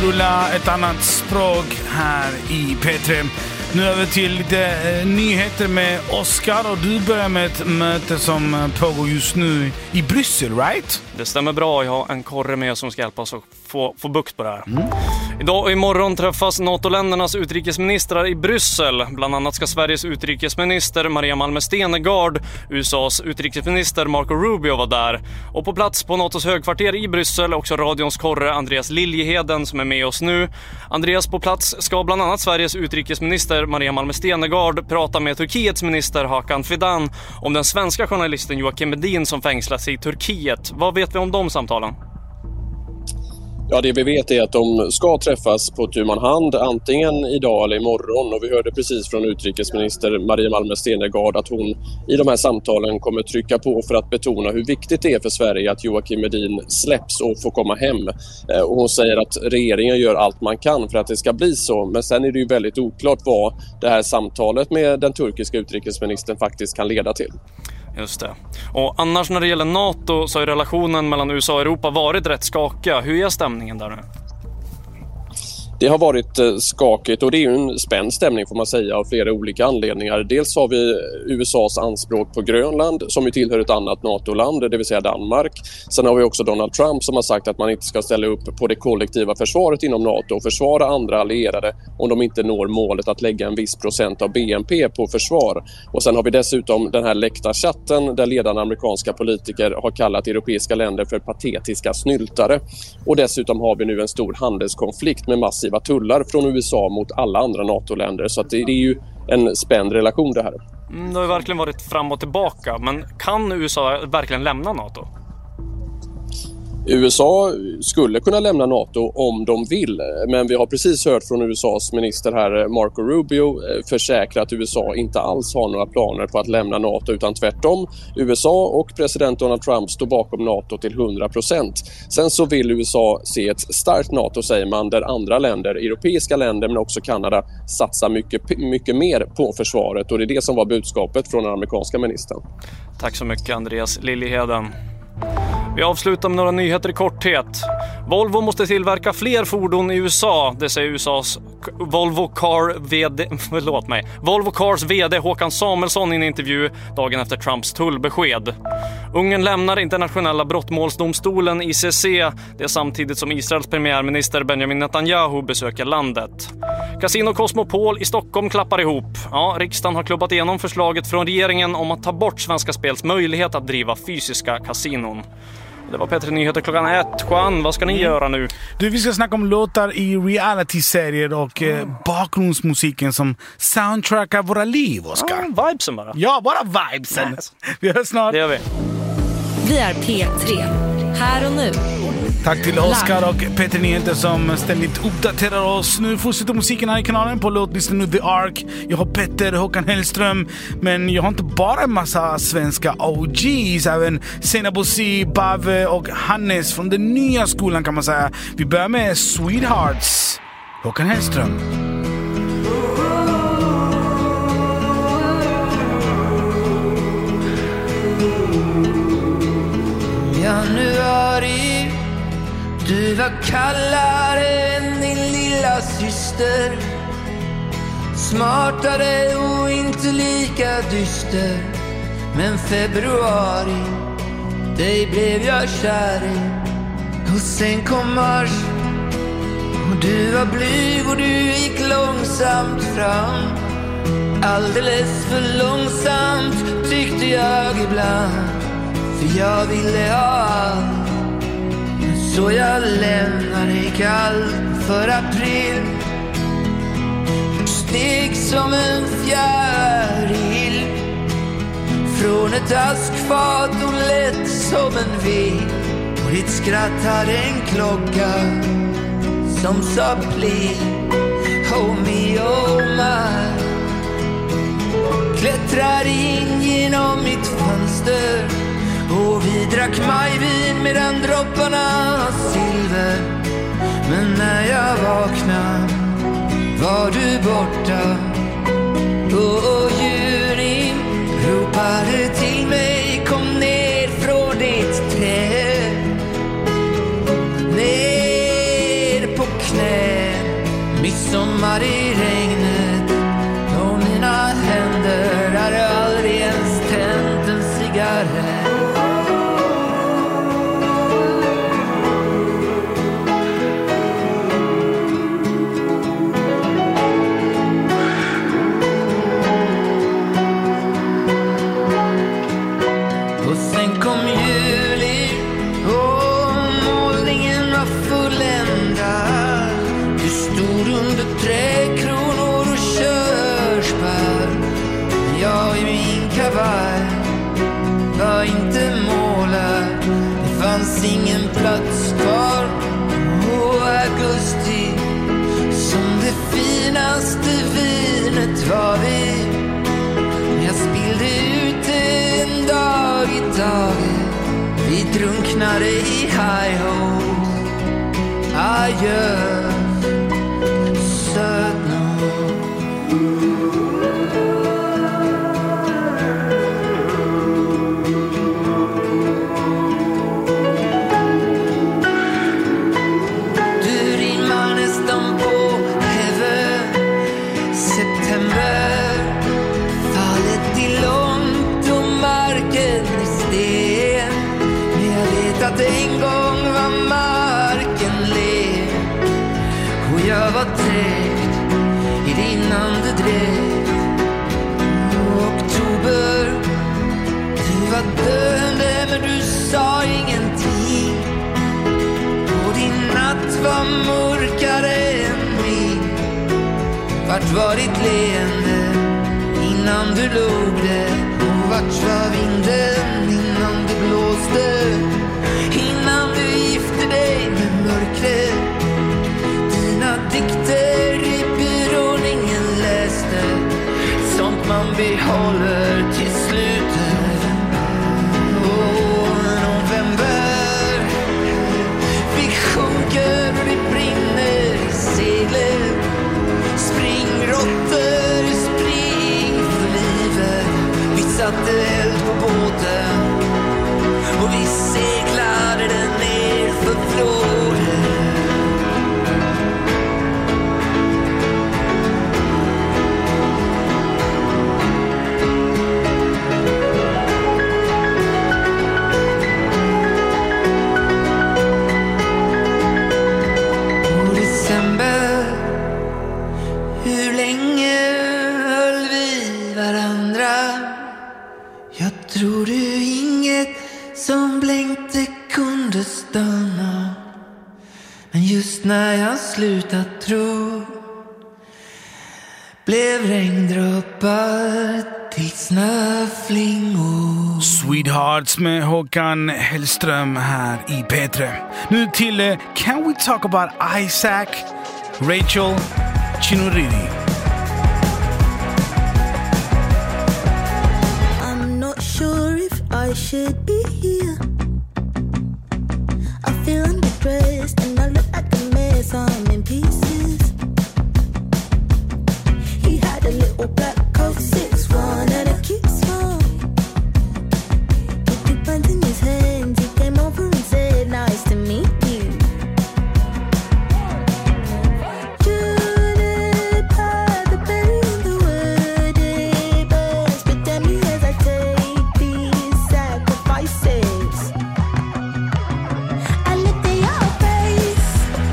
rulla ett annat språk här i P3. Nu över till lite nyheter med Oscar, och du börjar med ett möte som pågår just nu i Bryssel, right? Det stämmer bra, jag har en korre med som ska hjälpa oss att få bukt på det här. Idag och imorgon träffas NATO-ländernas utrikesministrar i Bryssel. Bland annat ska Sveriges utrikesminister Maria Malmö Stenergard, USAs utrikesminister Marco Rubio vara där. Och på plats på NATOs högkvarter i Bryssel också radions korre Andreas Liljeheden som är med oss nu. Andreas, på plats ska bland annat Sveriges utrikesminister Maria Malmö Stenergard prata med Turkiets minister Hakan Fidan om den svenska journalisten Joakim Edin som fängslas i Turkiet. Vad vet vi om de samtalen? Ja, det vi vet är att de ska träffas på tu man hand, antingen idag eller imorgon. Och vi hörde precis från utrikesminister Maria Malmö Stenergard att hon i de här samtalen kommer trycka på för att betona hur viktigt det är för Sverige att Joakim Edin släpps och får komma hem. Och hon säger att regeringen gör allt man kan för att det ska bli så. Men sen är det ju väldigt oklart vad det här samtalet med den turkiska utrikesministern faktiskt kan leda till. Just det. Och annars när det gäller NATO så har relationen mellan USA och Europa varit rätt skakiga. Hur är stämningen där nu? Det har varit skakigt, och det är ju en spänd stämning får man säga av flera olika anledningar. Dels har vi USAs anspråk på Grönland som ju tillhör ett annat NATO-land, det vill säga Danmark. Sen har vi också Donald Trump som har sagt att man inte ska ställa upp på det kollektiva försvaret inom NATO och försvara andra allierade om de inte når målet att lägga en viss procent av BNP på försvar. Och sen har vi dessutom den här läckta chatten där ledande amerikanska politiker har kallat europeiska länder för patetiska snyltare. Och dessutom har vi nu en stor handelskonflikt med massiva tullar från USA mot alla andra NATO-länder. Så att det är ju en spänd relation det här. Det har ju verkligen varit fram och tillbaka. Men kan USA verkligen lämna NATO? USA skulle kunna lämna NATO om de vill, men vi har precis hört från USAs minister här, Marco Rubio, försäkra att USA inte alls har några planer på att lämna NATO, utan tvärtom. USA och president Donald Trump står bakom NATO till 100%. Sen så vill USA se ett starkt NATO, säger man, där andra länder, europeiska länder men också Kanada, satsar mycket mer på försvaret, och det är det som var budskapet från den amerikanska ministern. Tack så mycket, Andreas Liljeheden. Vi avslutar med några nyheter i korthet. Volvo måste tillverka fler fordon i USA, det säger USAs Volvo Cars vd Håkan Samuelsson i en intervju dagen efter Trumps tullbesked. Ungern lämnar internationella brottmålsdomstolen ICC, det är samtidigt som Israels premiärminister Benjamin Netanyahu besöker landet. Casino Cosmopol i Stockholm klappar ihop. Ja, riksdagen har klubbat igenom förslaget från regeringen om att ta bort Svenska Spels möjlighet att driva fysiska kasinon. Det var P3 Nyheter klockan 1. Juan, vad ska ni göra nu? Du, vi ska snacka om låtar i reality-serier och bakgrundsmusiken som soundtrackar våra liv, Oskar. Vibesen bara. Ja, bara vibesen. Yes. Vi hörs snart. Det gör vi. Vi är P3. Här och nu. Tack till Oskar och P3 Nyheter som ständigt uppdaterar oss. Nu fortsätter musiken här i kanalen på låtlistan nu The Ark. Jag har Petter, Håkan Hellström. Men jag har inte bara en massa svenska OGs. Även Senabossi, Bave och Hannes från den nya skolan kan man säga. Vi börjar med Sweethearts. Håkan Hellström. Januari, du var kallare än din lilla syster, smartare och inte lika dyster. Men februari, dig blev jag kär i. Och sen kom mars, och du var blyg och du gick långsamt fram. Alldeles för långsamt tyckte jag ibland, för jag ville ha allt. Så jag lämnar dig kall för april. Steg som en fjäril från ett askfat och lätt som en vind. Och ditt skratt hade en klocka som sa please, oh me, oh my. Klättrar in genom mitt fönster och vi drack majvin medan dropparna silver. Men när jag vaknade var du borta. Och Jurin ropade till mig, kom ner från ditt träd, ner på knä. midsommar i regnet och mina händer hade aldrig ens tänt en cigarett. Och sen kom juli och målningen var fulländad. Du stod under träkronor och körsbär. Jag i min kavaj var inte målad. Det fanns ingen plats kvar på augusti. Som det finaste vinet var vi. Jag spillde ut en dag i taget. Vi drunknade i high-hos. Adjö, sötnos. Du rimmar nästan på heaven. September. Fallet är långt och marken är sten. Men jag vet att en gång var marken len. Och jag var trängd i din andedräkt. Oktober, du var döende men du sa ingenting. Och din natt var mörkare än min. Vart var ditt leende innan du låg det? Och vart var vinden innan det blåste? Innan du gifte dig med mörkret. Dina dikter i byrån ingen läste. Sånt man behåller till slutet. November. Vi sjunker och det brinner i seglet. Springråttor, spring för livet. Vi satte eld på båten och vi seglade den ner för floden. Och december, hur länge höll vi varandra? Jag tror du inget som blänkte kunde stanna. Men just när jag slutat tro blev regndroppar till snöflingor. Sweethearts med Håkan Hellström här i P3. Nu till Can We Talk About Isaac, Rachel Chinoriri. I'm not sure if I should be here. I feel underdressed and I look like a mess. I'm in pieces. He had a little black coat, 6'1" and a cute smile. With 2 pens in his hands, he came over and said, "Nice to meet you." Juniper, the berry in the woody bush, but damn me as I take these sacrifices. I looked at your face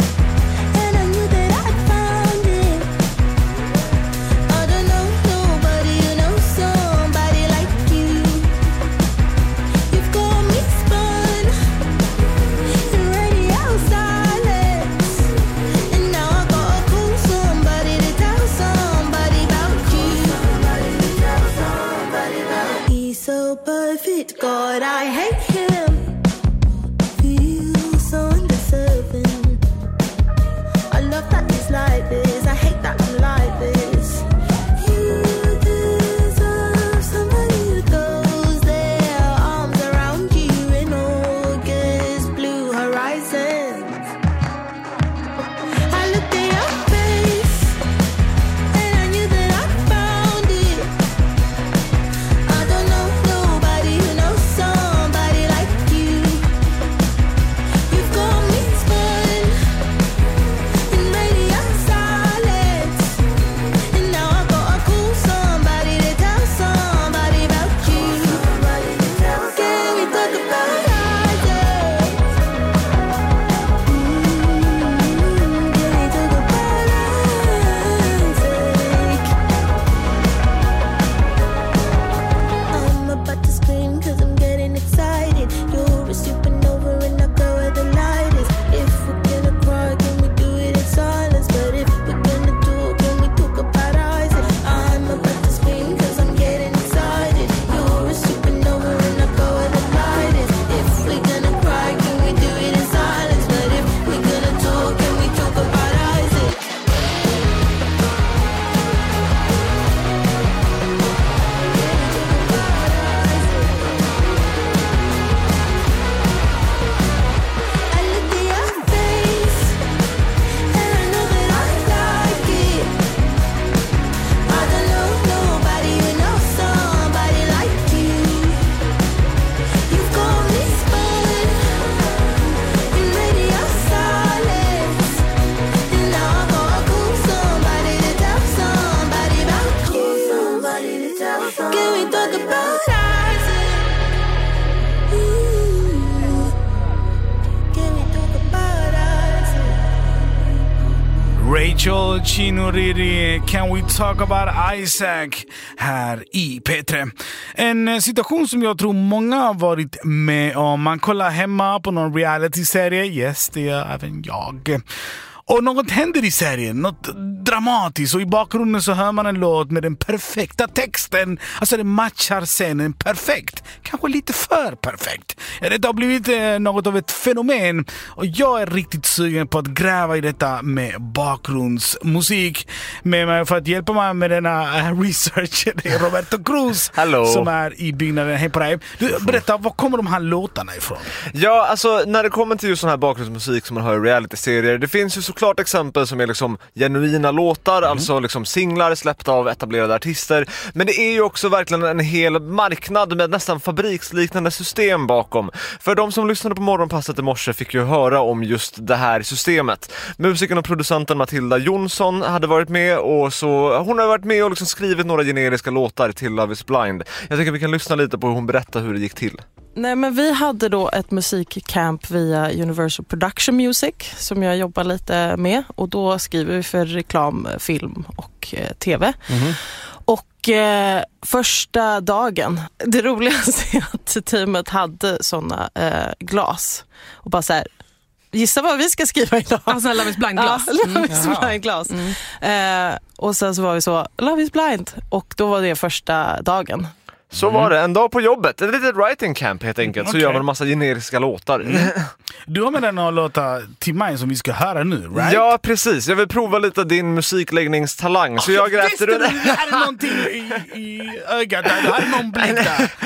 Rachel Chinoriri, Can We Talk About Isaac här i P3. En situation som jag tror många har varit med om. Man kollar hemma på någon reality-serie. Yes, det är även jag. Och något händer i serien, något dramatiskt, och i bakgrunden så hör man en låt med den perfekta texten. Alltså det matchar scenen perfekt, kanske lite för perfekt. Det har blivit något av ett fenomen, och jag är riktigt sugen på att gräva i detta med bakgrundsmusik. Med mig för att hjälpa mig med denna research, det är Roberto Cruz. Hallå. Som är i byggnaden. Hej på dig. Du, berätta, var kommer de här låtarna ifrån? Ja, alltså när det kommer till just sån här bakgrundsmusik som man hör i reality-serier, det finns ju såklart exempel som är liksom genuina låtar, alltså liksom singlar släppta av etablerade artister, men det är ju också verkligen en hel marknad med nästan fabriksliknande system bakom. För de som lyssnade på morgonpasset i morse fick ju höra om just det här systemet. Musikern och producenten Matilda Jonsson hade varit med, och så hon har varit med och liksom skrivit några generiska låtar till Love is Blind. Jag tycker vi kan lyssna lite på hur hon berättar hur det gick till. Nej, men vi hade då ett musikcamp via Universal Production Music som jag jobbar lite med, och då skriver vi för reklam, film och tv. Och första dagen, det roligaste är att teamet hade såna glas och bara så här, gissa vad vi ska skriva idag. Alltså Love is Blind-glas. Ja, Love is Blind-glas. Och sen så var vi så, Love is Blind, och då var det första dagen. Så var det, en dag på jobbet. Ett litet writing camp helt enkelt. Så gör man en massa generiska låtar. Du har med den att låta till mig som vi ska höra nu, right? Ja, precis. Jag vill prova lite av din musikläggningstalang. Så jag grävde runt. Det här är någonting i ögat där. Det här är någon blick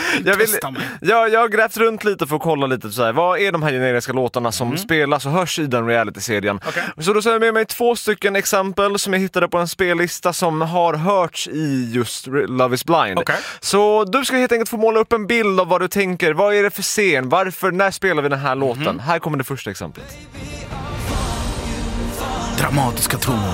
där. Jag har grävt runt lite för att kolla lite så här, vad är de här generiska låtarna som spelas och hörs i den reality-serien. Så då så har jag med mig 2 stycken exempel som jag hittade på en spellista som har hörts i just Love is Blind. Så du ska helt enkelt få måla upp en bild av vad du tänker. Vad är det för scen? Varför? När spelar vi den här låten? Här kommer det första exemplet. Dramatiska trummor.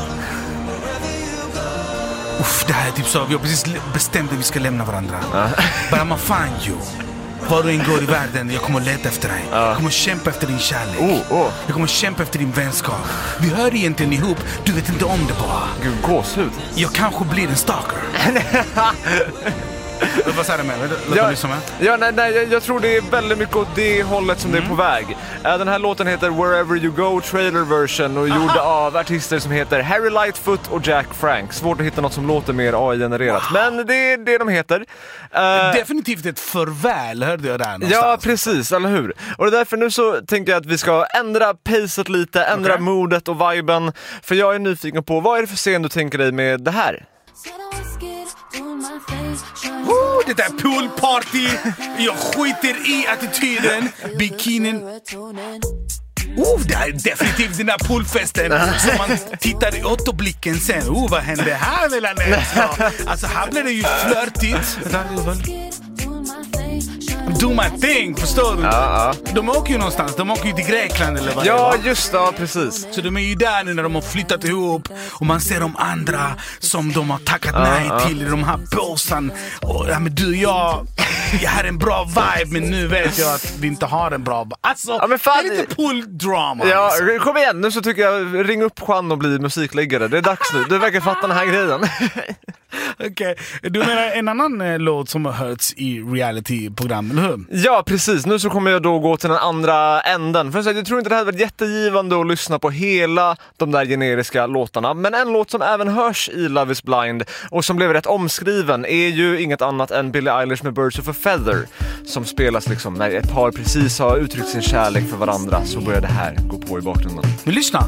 Det här är typ så. Vi har precis bestämt att vi ska lämna varandra. But I'm a find you. Var du än går i världen, jag kommer att leta efter dig. Jag kommer att kämpa efter din kärlek. Jag kommer att kämpa efter din vänskap. Vi hör egentligen ihop, du vet inte om det bara. Gud, gåshud. Jag kanske blir en stalker. Vad säger du med? Jag tror det är väldigt mycket åt det hållet som det är på väg. Den här låten heter Wherever You Go trailer version och gjord av artister som heter Harry Lightfoot och Jack Frank. Svårt att hitta något som låter mer AI-genererat. Men det är det de heter. Definitivt ett förväl, hörde jag där någonstans. Ja, precis, eller hur? Och därför nu så tänker jag att vi ska ändra pacet lite, ändra modet och viben. För jag är nyfiken på, vad är det för scen du tänker dig med det här? Det där poolparty. Jag skiter i attityden. Bikinin. Det här är definitivt den där poolfesten som man tittar i återblicken sen. Vad hände här mellan er? Alltså här blir det ju flörtigt. Do my thing, förstår du? De åker ju någonstans, de åker ju till Grekland eller vad det var. Just det, precis. Så de är ju där nu när de har flyttat ihop. Och man ser de andra som de har tackat nej till i de här påsen. Och ja, men du, jag har en bra vibe, men nu vet jag att vi inte har en bra vibe. Alltså, det är lite pool-drama. Ja, kom igen, nu så tycker jag, ring upp Juan och bli musikläggare. Det är dags nu, du verkar fatta den här grejen. Okej, du menar en annan låt som har hörts i reality-program, eller hur? Ja, precis. Nu så kommer jag då gå till den andra änden. För jag tror inte det hade varit jättegivande att lyssna på hela de där generiska låtarna. Men en låt som även hörs i Love is Blind och som blev rätt omskriven är ju inget annat än Billie Eilish med Birds of a Feather, som spelas liksom när ett par precis har uttryckt sin kärlek för varandra, så börjar det här gå på i bakgrunden. Men lyssna!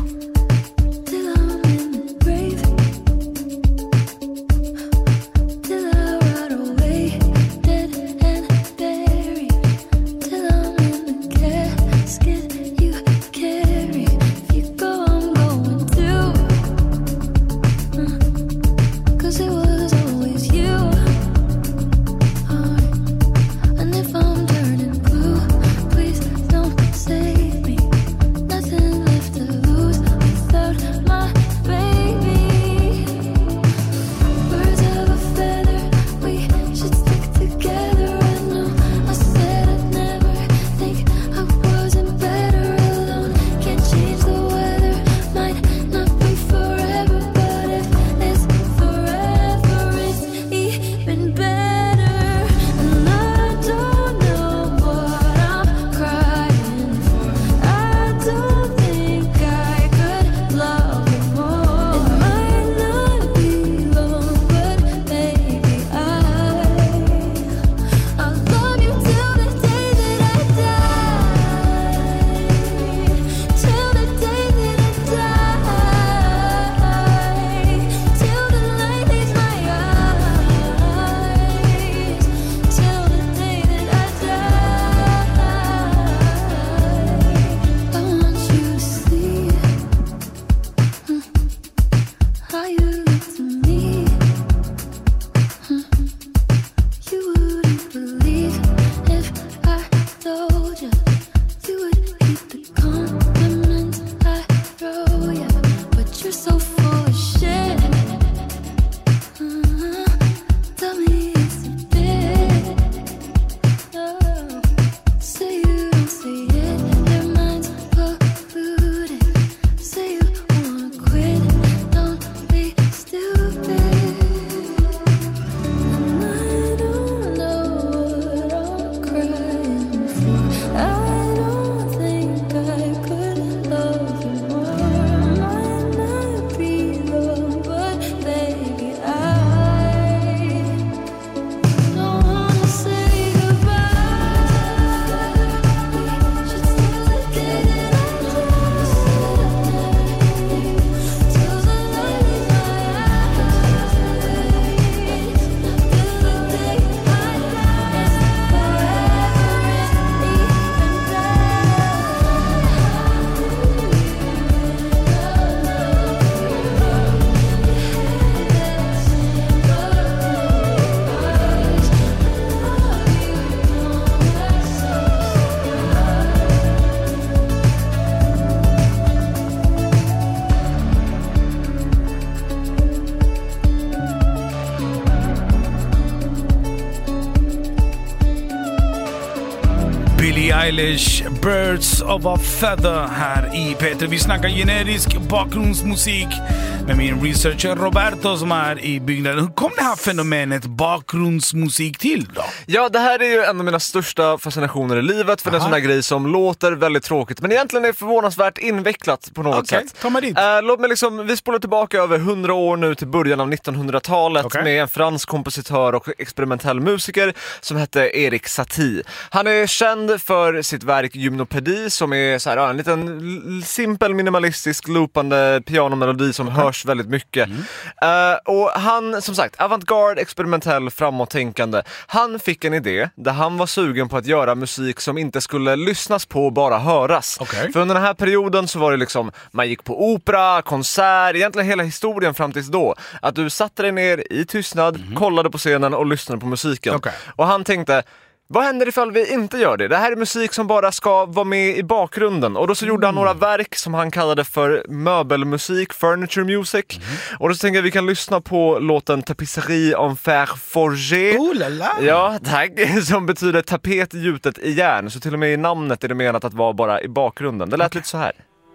Eilish, Birds of a Feather här i Peter. Vi snackar generisk bakgrundsmusik med min researcher Roberto som är i byggnaden. Hur kom det här fenomenet bakgrundsmusik till då? Ja, det här är ju en av mina största fascinationer i livet, för det är en sån här grej som låter väldigt tråkigt men egentligen är förvånansvärt invecklat på något sätt. Ta mig dit. Låt mig vi spolar tillbaka över 100 år nu till början av 1900-talet med en fransk kompositör och experimentell musiker som hette Erik Satie. Han är känd för sitt verk Gymnopédie som är så här, en liten simpel minimalistisk loopande pianomelodi som hörs väldigt mycket. Och han, som sagt, avantgarde, experimentell, framåttänkande. Han fick en idé där han var sugen på att göra musik som inte skulle lyssnas på, bara höras. För under den här perioden så var det liksom, man gick på opera, konsert, egentligen hela historien fram tills då. Att du satte dig ner i tystnad, kollade på scenen och lyssnade på musiken. Och han tänkte, vad händer ifall vi inte gör det? Det här är musik som bara ska vara med i bakgrunden. Och då så gjorde han några verk som han kallade för möbelmusik, furniture music. Och då så tänkte jag vi kan lyssna på låten Tapisserie en fer forgé. Ja, tack. Som betyder tapet gjutet i järn. Så till och med i namnet är det menat att vara bara i bakgrunden. Det lät lite så här.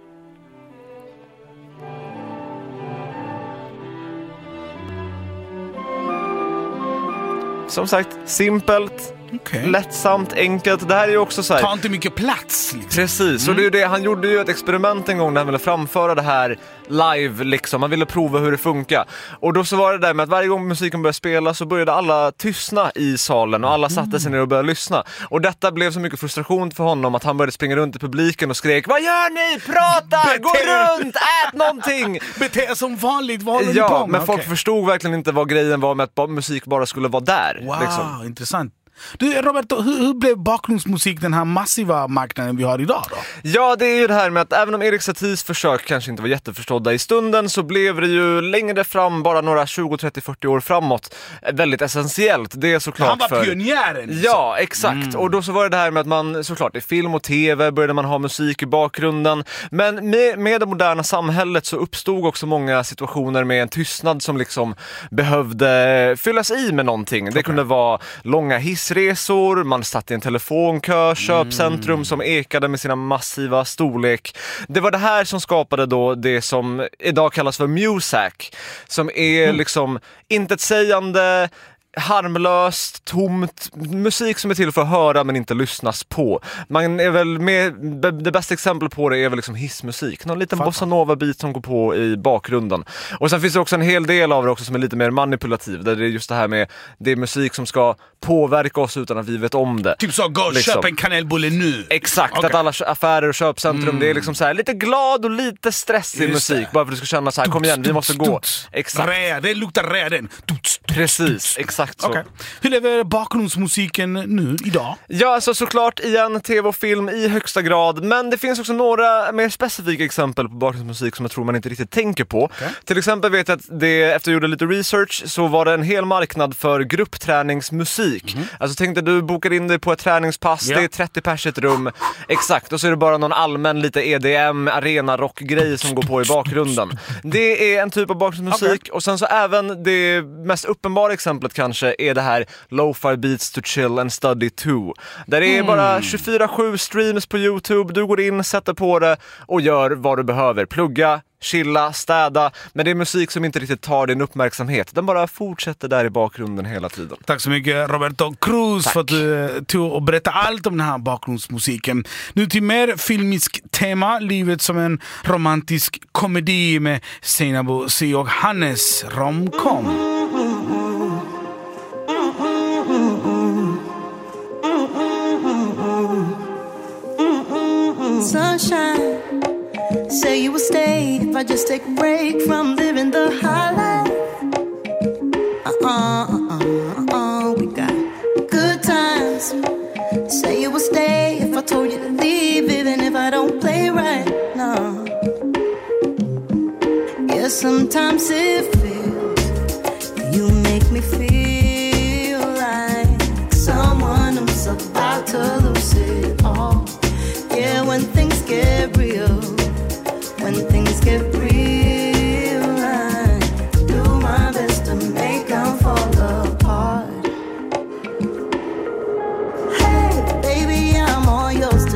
Som sagt, simpelt, lättsamt, enkelt. Det här är ju också så här, ta inte mycket plats liksom. Precis, och det är ju det. Han gjorde ju ett experiment en gång när han ville framföra det här live liksom. Han ville prova hur det funkar. Och då så var det där med att varje gång musiken började spela så började alla tystna i salen och alla satte sig ner och började lyssna. Och detta blev så mycket frustration för honom att han började springa runt i publiken och skrek: vad gör ni? Prata! Gå runt! Ät någonting! Bete som vanligt, vad håller ni på med? Men folk förstod verkligen inte vad grejen var med att musik bara skulle vara där. Wow, liksom. Intressant. Du, Roberto, hur blev bakgrundsmusik den här massiva marknaden vi har idag då? Ja, det är ju det här med att även om Erik Saties försök kanske inte var jätteförstådda i stunden så blev det ju längre fram, bara några 20, 30, 40 år framåt, väldigt essentiellt. Det är såklart han var pionjären. Ja, exakt. Och då så var det här med att man såklart i film och tv började man ha musik i bakgrunden. Men med det moderna samhället så uppstod också många situationer med en tystnad som liksom behövde fyllas i med någonting. Det kunde vara långa hissresor, man satt i en telefonkö, köpcentrum som ekade med sina massiva storlek. Det var det här som skapade då det som idag kallas för musac, som är liksom intetsägande, harmlöst, tomt, musik som är till för att höra men inte lyssnas på. Man är väl med, det bästa exemplet på det är väl liksom hissmusik. Någon liten bossa nova-bit som går på i bakgrunden. Och sen finns det också en hel del av det också som är lite mer manipulativ, där det är just det här med, det är musik som ska påverka oss utan att vi vet om det. Typ så, gå och köp en kanelbulle nu. Exakt, att alla affärer och köpcentrum, det är liksom så här lite glad och lite stressig musik, bara för att du ska känna så här, kom igen, vi måste gå. Exakt. Det luktar räden. Precis, exakt så. Hur lever bakgrundsmusiken nu idag? Ja, alltså såklart igen tv och film i högsta grad, men det finns också några mer specifika exempel på bakgrundsmusik som jag tror man inte riktigt tänker på. Till exempel vet jag att det, efter jag gjorde lite research, så var det en hel marknad för gruppträningsmusik. Alltså tänkte du bokar in dig på ett träningspass, det är 30 pers i ett rum, exakt, och så är det bara någon allmän lite EDM, arena rockgrej som går på i bakgrunden. Det är en typ av bakgrundsmusik. Och sen så även det mest uppenbara exemplet kanske är det här Lo-Fi Beats to Chill and Study 2. Där det är bara 24/7 streams på YouTube. Du går in, sätter på det och gör vad du behöver. Plugga, chilla, städa. Men det är musik som inte riktigt tar din uppmärksamhet. Den bara fortsätter där i bakgrunden hela tiden. Tack så mycket Roberto Cruz för att du tog och berättade allt om den här bakgrundsmusiken. Nu till mer filmisk tema. Livet som en romantisk komedi med Seinabo Si och Hannes romcom. Sunshine, say you will stay if I just take a break from living the high life. We got good times. Say you will stay if I told you to leave, even if I don't play right. No. Yeah, sometimes it feels you make me feel like someone who's about to lose it all. Yeah, when things get real, when things get real, I do my best to make them fall apart. Hey, baby, I'm all yours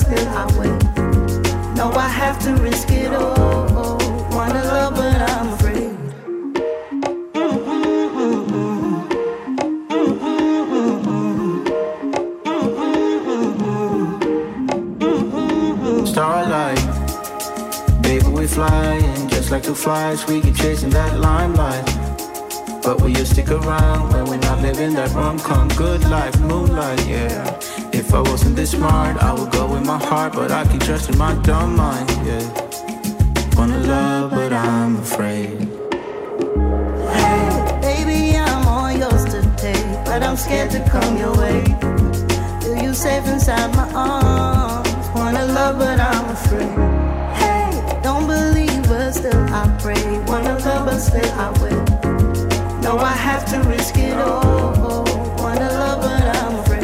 still I wait. No, I have to risk it all. Wanna love, but I'm afraid. Starlight, baby, we flying just like two flies. We keep chasing that limelight, but will you stick around when we're not living that rom-com good life, moonlight, yeah. If I wasn't this smart, I would go with my heart, but I keep trusting my dumb mind, yeah. Wanna love, but I'm afraid. Hey, baby, I'm all yours to take, but I'm scared to come your way. Feel you safe inside my arms. Wanna love, but I'm afraid. Hey, don't believe, but still I pray. Wanna love, but still I wait. No, I have to risk it all. Wanna love, but I'm afraid.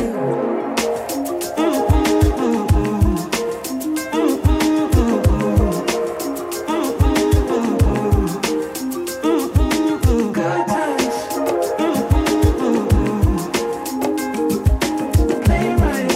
Good times. Play right.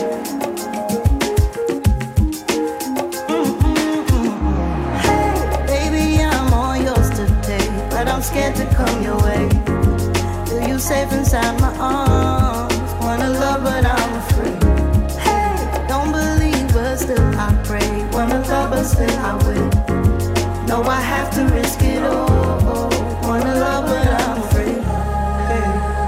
Hey, baby, I'm all yours to take, but I'm scared to come your way. You safe inside my arms. Wanna love, but I'm afraid. Hey, don't believe, but still I pray. Wanna love, but still I wait. No, I have to risk it all. Wanna love, but I'm afraid. Hey,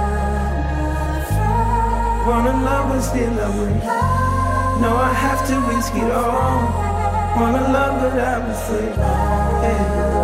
wanna love, but still I wait. No, I have to risk it all. Wanna love, but I'm afraid. Hey,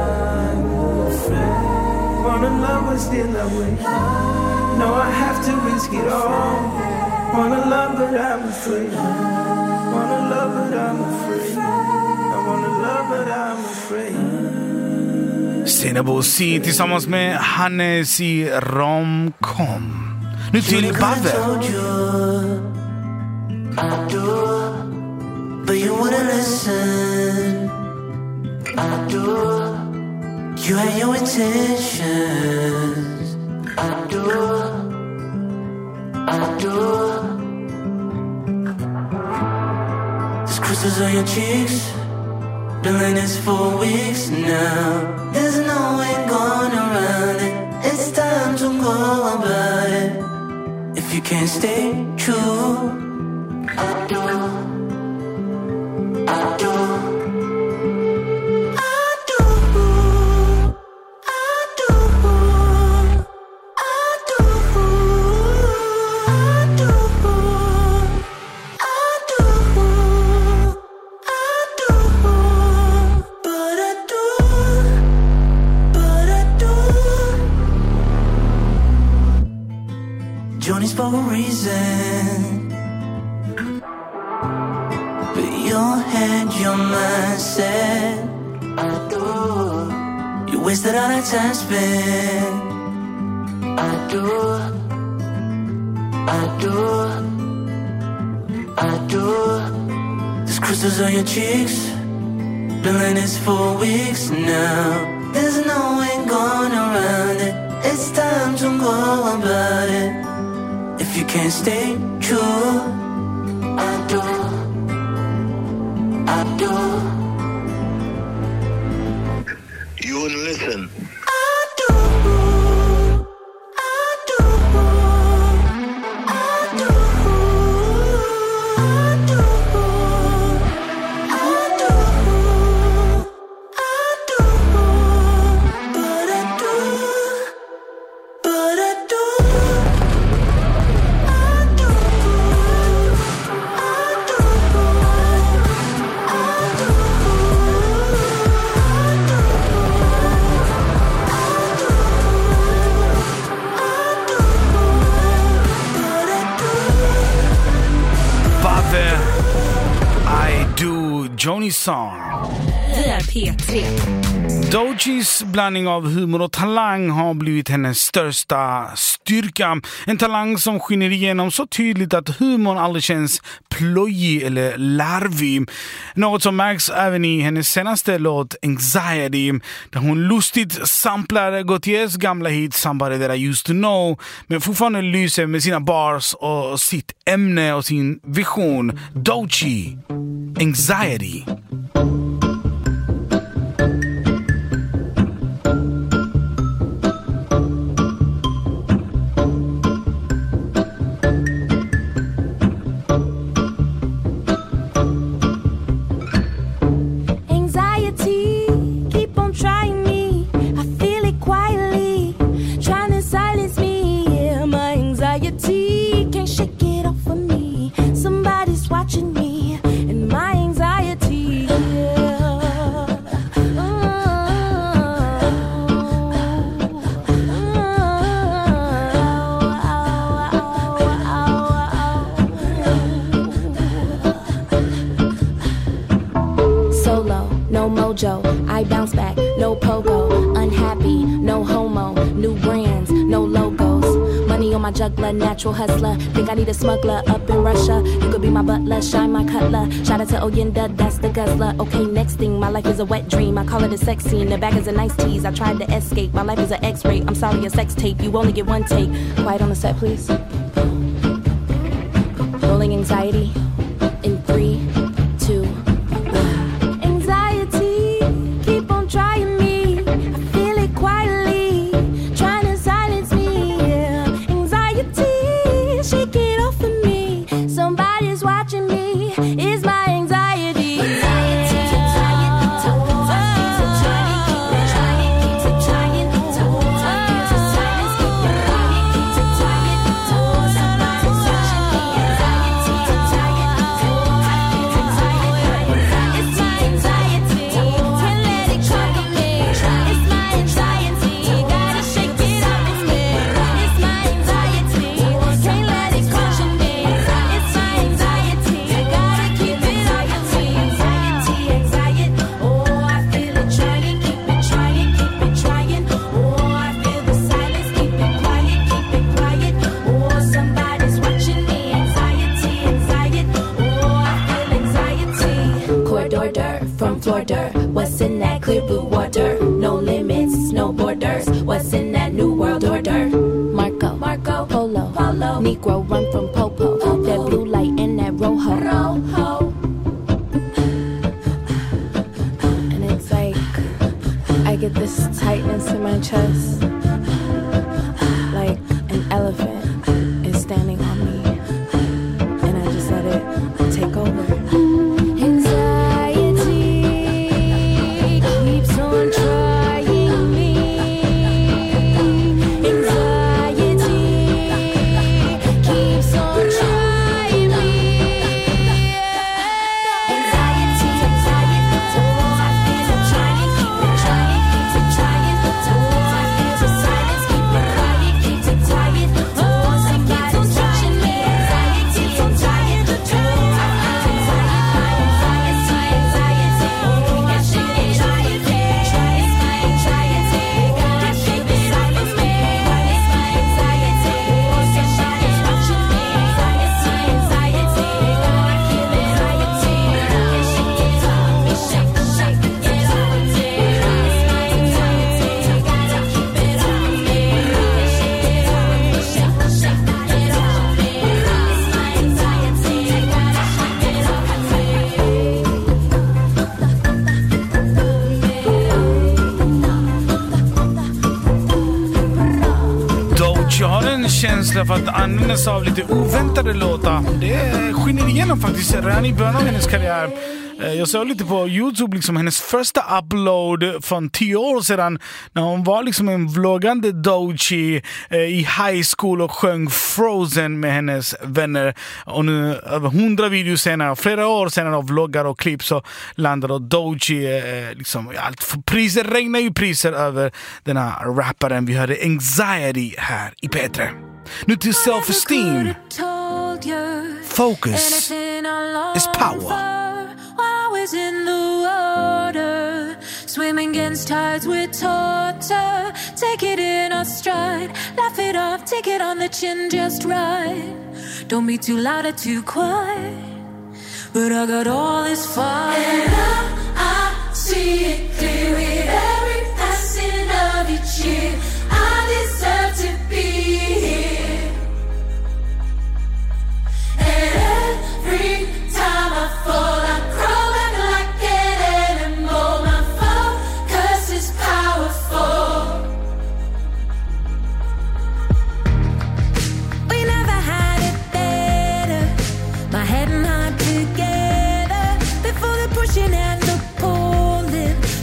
wanna love, but still I wait. No, I have to risk it all. Wanna love, but I'm afraid. Wanna love, but I'm afraid. I wanna love, but I'm afraid. Sinabo C tillsammans med Hannes i Romcom. Nu till Bave. But you wouldn't listen. You had your intentions. There's crystals on your cheeks. Been like this for weeks now. There's no way going around it. It's time to go about it. If you can't stay true, I do. Johnny's for a reason, but your head, your mindset, you wasted all that time spent. There's crystals on your cheeks. Been like this for weeks now. There's no way going around it. It's time to go about it. If you can't stay true, I do. You wouldn't listen. Johnny Song. Det är P3. Doechis blandning av humor och talang har blivit hennes största styrka. En talang som skiner igenom så tydligt att humorn aldrig känns plojig eller larvig. Något som märks även i hennes senaste låt Anxiety, där hon lustigt samplar Gautiers gamla hit Somebody That I Used To Know, men fortfarande lyser med sina bars och sitt ämne och sin vision. Doechii, Anxiety. I bounce back, no pogo, unhappy, no homo, new brands, no logos, money on my juggler, natural hustler, think I need a smuggler up in Russia, you could be my butler, shine my cutler, shout out to Oyenda, that's the guzzler, okay next thing, my life is a wet dream, I call it a sex scene, the bag is a nice tease, I tried to escape, my life is an x-ray, I'm sorry a sex tape, you only get one take, quiet on the set please, rolling anxiety, in 3, 2, trying me, I feel it quietly, trying to silence me, yeah. Anxiety, shake it off of me, somebody's watching me, it's my anxiety. Anxiety, what's in that clear blue water? No limits, no borders. What's in that new world order? Marco, Polo, Negro run from Popo. That blue light and that rojo. And it's like I get this tightness in my chest, like an elephant is standing on me, and I just let it take over. Jag har en känsla för att använda sig av lite oväntade låtar. Det skiner igenom faktiskt redan i början av hennes karriär. Jag såg lite på YouTube liksom hennes första upload från 10 år sedan när hon var liksom en vloggande Doechii i high school och sjöng Frozen med hennes vänner. Och nu över 100 videos senare, flera år senare av vloggar och klipp, så landar Doechii liksom allt. Priser regnar ju priser över den här rapparen. Vi hörde Anxiety här i P3. Nu till Self-Esteem. Focus is power. Was in the water, swimming against tides with torture. Take it in our stride, laugh it off, take it on the chin just right. Don't be too loud or too quiet, but I got all this fire. And I see it clear with every passing of each year. I deserve to be here. And every time I fall, I cry.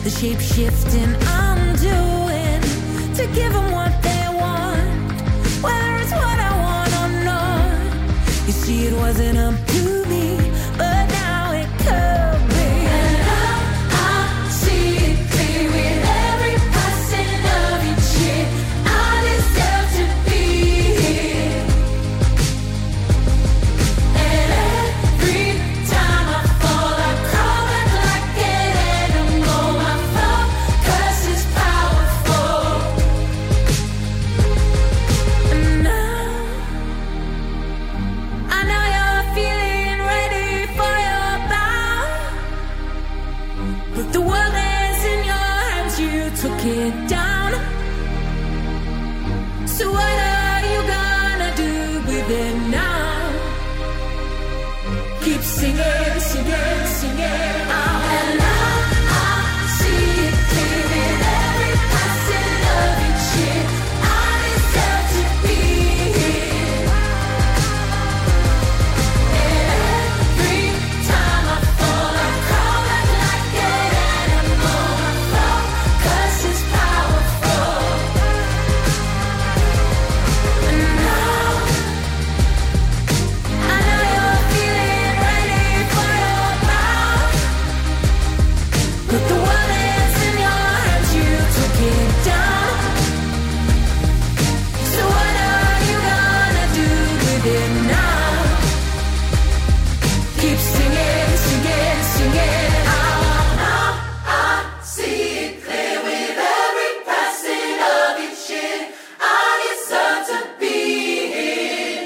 the shape-shifting I'm doing to give them what they want, whether it's what I want or not. You see, it wasn't up to me, but now it could be. And I see it clear with every passing of each year. I deserve to be here. And every time I fall, I crawl back like an animal. My focus is powerful. And now I know you're feeling ready for your bow. But the world is in your hands, you took it down. So what are you gonna do with it now? Keep singing, singing, singing out. And I see it clear with every passing of each year. I deserve to be here. Every time I fall, I crawl back like an animal. My focus is powerful. And now I know you're feeling ready for your bow. But the world is in your hands, you took it down. So what are you gonna do with it now? Keep singing, singing, singing out. Now I see it clear with every passing of each year. I deserve to be here.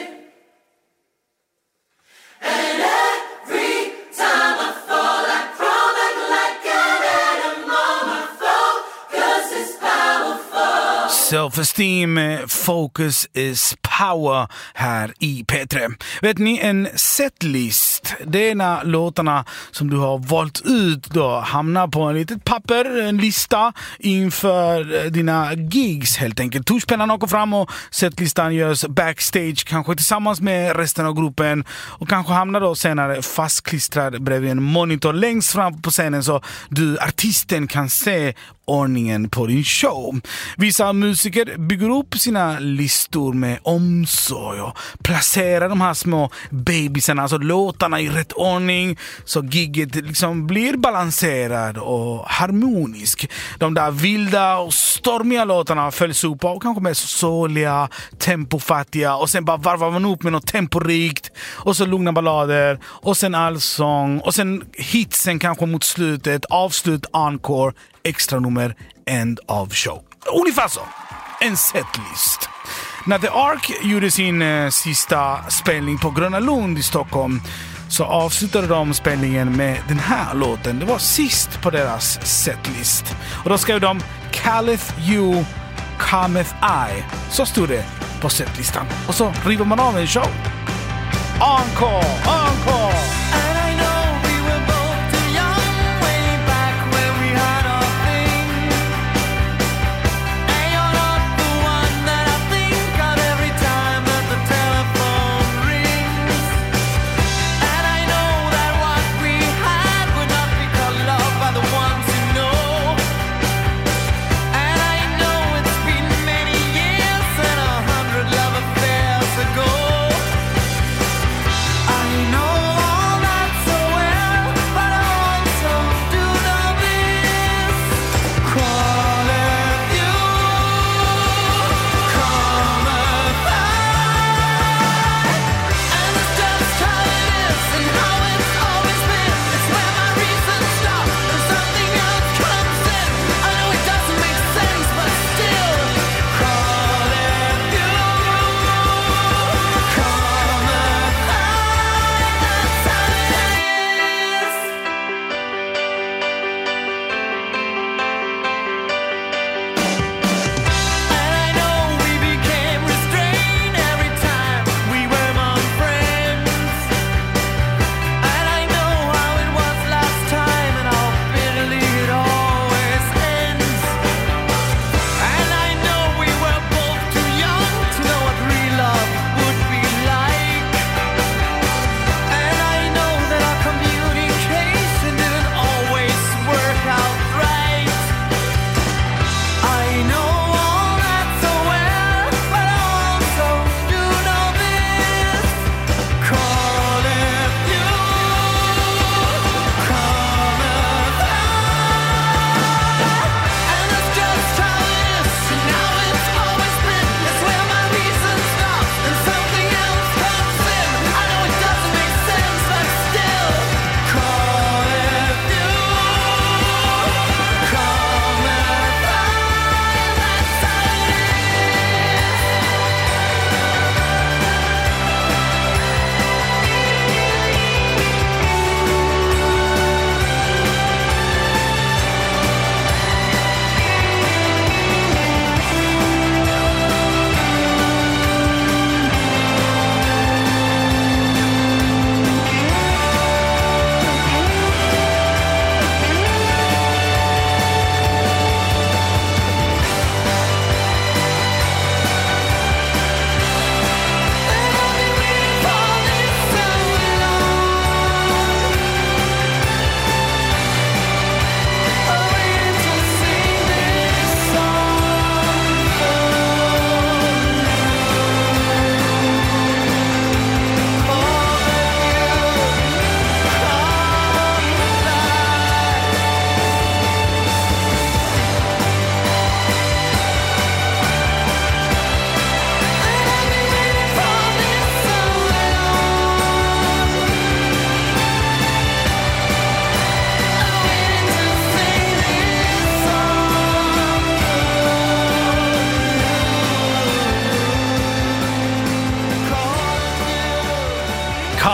And every time I fall, I crawl back like an animal. My focus is powerful. Self-esteem, focus is power här i P3. Vet ni, en setlist, det är när låtarna som du har valt ut då hamnar på en litet papper, en lista inför dina gigs helt enkelt. Tuschpennan åker fram och setlistan görs backstage, kanske tillsammans med resten av gruppen, och kanske hamnar då senare fastklistrad bredvid en monitor längst fram på scenen så du, artisten, kan se ordningen på din show. Vissa musiker bygger upp sina listor med omsorg och placerar de här små babysarna, alltså låtarna, i rätt ordning så gigget liksom blir balanserad och harmonisk. De där vilda och stormiga låtarna följs upp och kanske mer såliga, tempofattiga, och sen bara varvar man upp med något temporikt, och så lugna ballader, och sen allsång, och sen hitsen kanske mot slutet, avslut, encore, extra nummer, end of show. Ungefär så. En setlist. När The Ark gjorde sin sista spelning på Gröna Lund i Stockholm så avslutade de spelningen med den här låten. Det var sist på deras setlist. Och då skrev de Calleth You, Cometh I. Så stod det på setlistan. Och så river man av en show. Encore! Encore! I know all that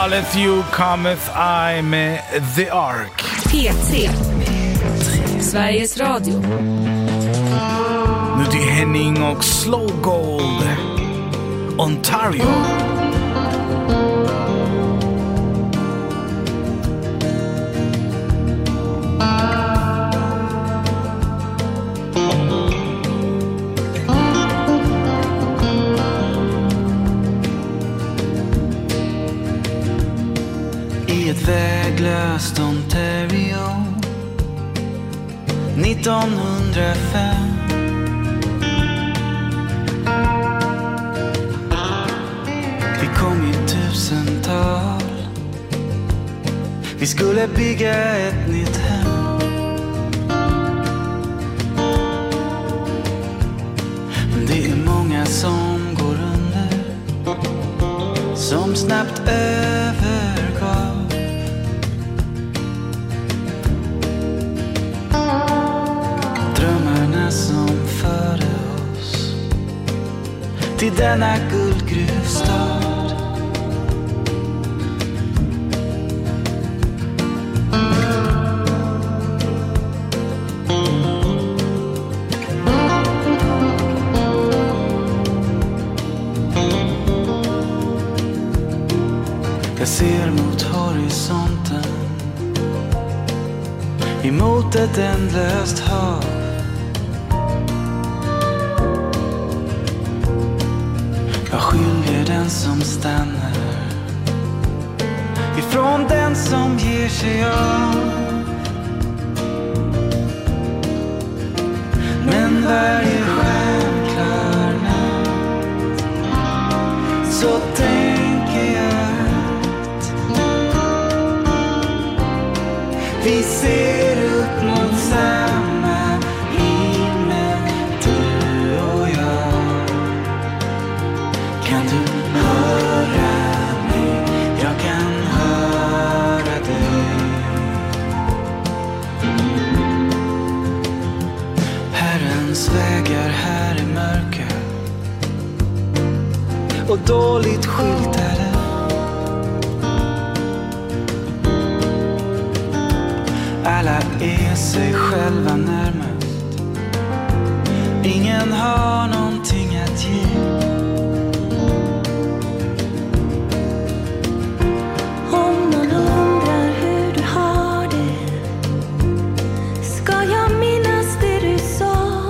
Calleth you, cometh I med The Ark. P3. Sveriges Radio. Nu till Henning och Slow Gold. Ontario. I ett väglöst Ontario 1905 vi kom i tusental. Vi skulle bygga ett nytt hem. Men det är många som går under, som snabbt övergav. Drömmarna som förde oss till denna guldgruvstad. Jag ser mot horisonten, emot ett ändlöst hav. Jag skiljer den som stannar ifrån den som ger sig av. Men varje stjärnklar natt så tänker jag att vi ser upp mot samma himmel, du och jag. Kan du höra mig? Jag kan höra dig. Herrens vägar här är mörka och dåligt skyltade. Alla är sig själva närmast. Ingen har någonting att ge. Om någon undrar hur du har det, ska jag minnas det du sa?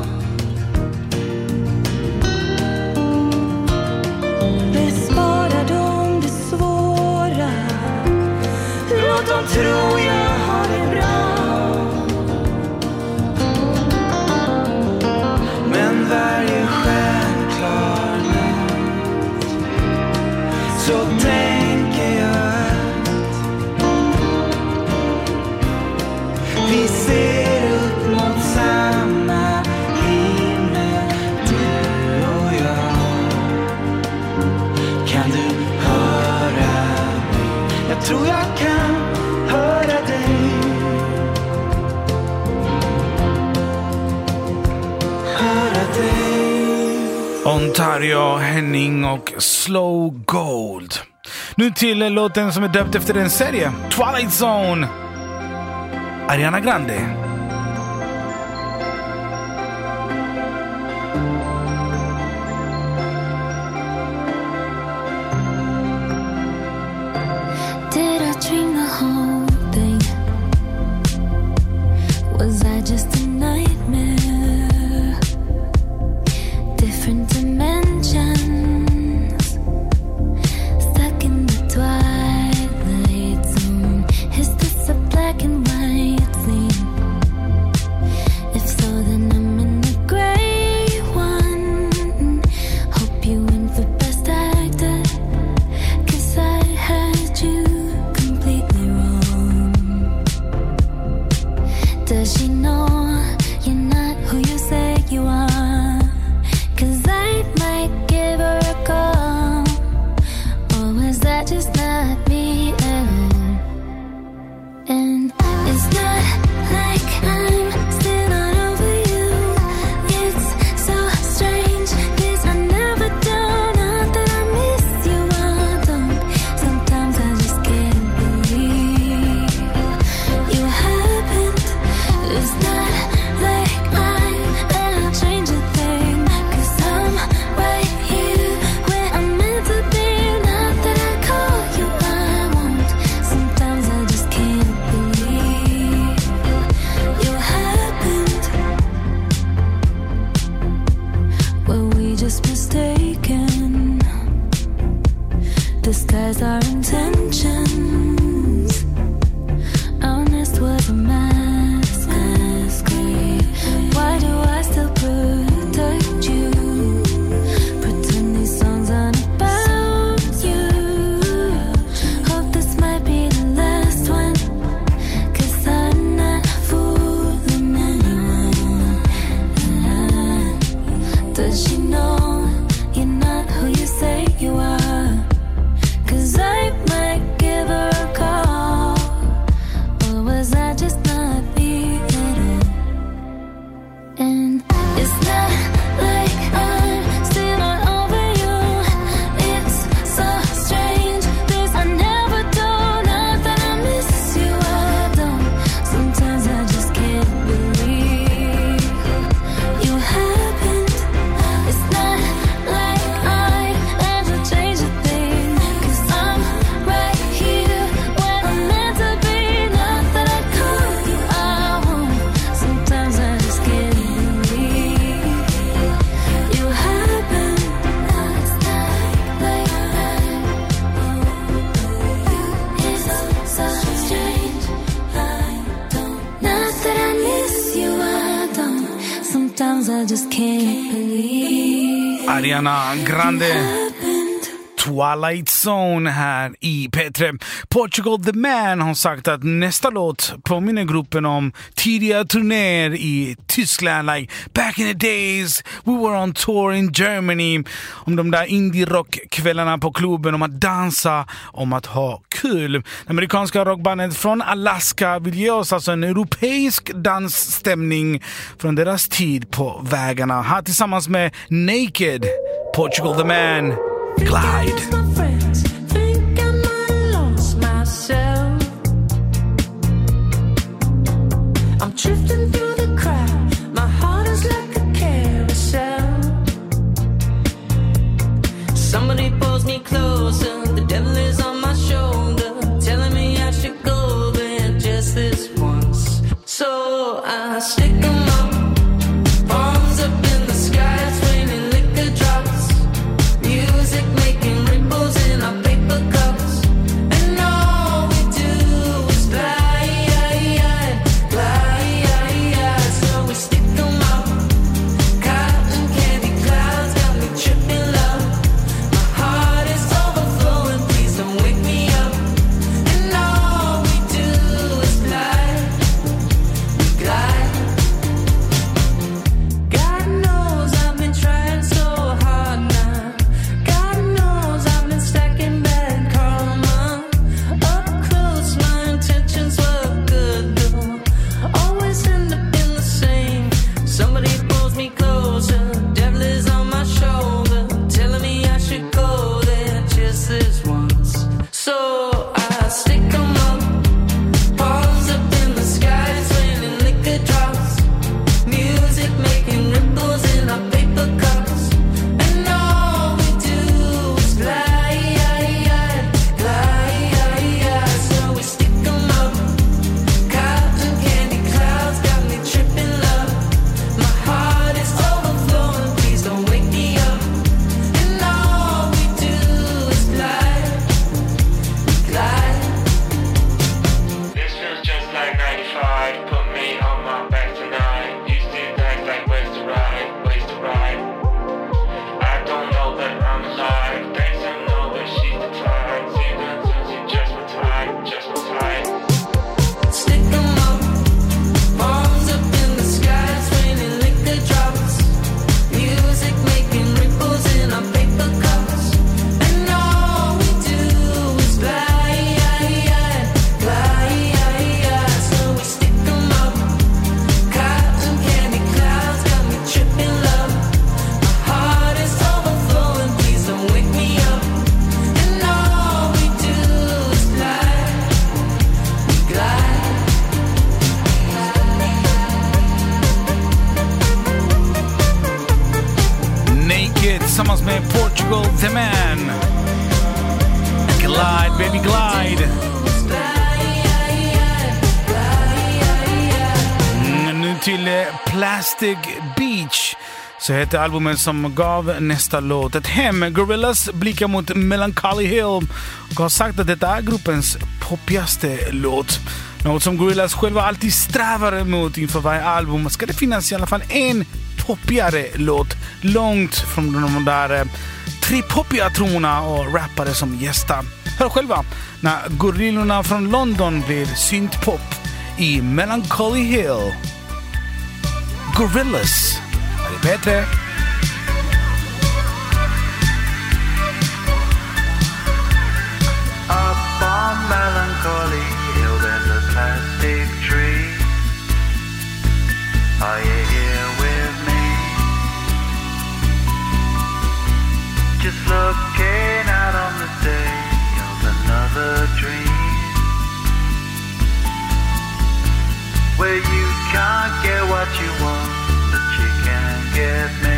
Bespara dem det svåra, låt dem tro jag har det bra. Men varje stjärnklar natt så tänker jag att vi ser upp mot samma himmel, du och jag. Kan du höra mig? Jag tror jag kan höra dig. Höra dig. Ontario, Henning och Slow Gold. Nu till låten som är döpt efter en serie, Twilight Zone. Ariana Grande. Did I dream the whole thing? Was I just a nightmare? Different dimensions, stuck in the twilight zone. Is this a black and white scene? disguise our intentions. Honest was a masquerade. Why do I still protect you? Pretend these songs aren't about you. Hope this might be the last one, 'cause I'm not fooling anyone. Does she know you're not who you say you are? 'Cause I might give her a call. Or was I just not being? And it's not like I'm still not over you. It's so strange, this I never do. Not that I miss you, I don't. Sometimes I just can't believe you happened. It's not like I ever change a thing, 'cause I'm right here where I'm meant to be. Not that I call you out. Sometimes I just can't believe you happened. It's not like it's so strange. I don't. Not that I miss you, I don't. Sometimes I just can't believe Ariana Grande, happened. Twilight Zone här i P3. Portugal The Man har sagt att nästa låt påminner gruppen om tidiga turnéer i Tyskland, like back in the days we were on tour in Germany, om de där indie-rockkvällarna på klubben, om att dansa, om att ha kul. Det amerikanska rockbandet från Alaska vill ge oss alltså en europeisk dansstämning från deras tid på vägarna. Här tillsammans med Naked, Portugal The Man, Glide. My friends think I might have lost myself. I'm drifting through the crowd. My heart is like a carousel. Somebody pulls me closer. The devil is on my shoulder, telling me I should go there just this once. So I stick 'em up, palms up in the sky, it's raining liquor drops. Music making ripples in our paper cups, and all we do is glide, glide. So we stick 'em up, cotton candy clouds got me tripping love. My heart is overflowing, please don't wake me up. And all we do is glide, we glide. God knows I've been trying so hard now. God knows I've been stacking bad karma. Up close, my intentions were good though. Always end up in the same. Somebody pulls me closer. Devil is on my shoulder, telling me I should go there just this once. So I stick 'em up, palms up in the sky, it's raining liquor drops. Music making ripples in our paper cups, and all we do is glide, glide. So we stick 'em up, cotton candy clouds got me tripping love. My heart is overflowing, please don't wake me up. And all we do is glide, glide. This feels just like 95. Put me on my back tonight. Used to act like ways to ride, ways to ride. I don't know that I'm alive. Thanks, I know that she's the type. See that she just my type, just my type. Stick 'em up, palms up in the sky, it's raining liquor drops. Music making ripples in our paper cups, and all we do is glide, glide. So we stick 'em up, cotton candy clouds got me tripping love. My heart is overflowing, please don't wake me up. And all we do is glide, glide. Naked tillsammans med Portugal The Man. Glide, baby glide. Nu till Plastic Beach Så heter albumet som gav nästa låt ett hem. Gorillaz blickar mot Melancholy Hill och har sagt att detta är gruppens poppigaste låt. Något som Gorillaz själva alltid strävar emot inför varje album. Ska det finnas i alla fall en poppigare låt långt från de där tre poppiga trona och rappare som gästar. Hör själva när gorillorna från London blir syntpop i Melancholy Hill. Gorillaz. Det är bättre. Up on Melancholy Hill there's a plastic tree. Are you here with me? Just looking out on the day of another dream, where you can't get what you want, but you can get me.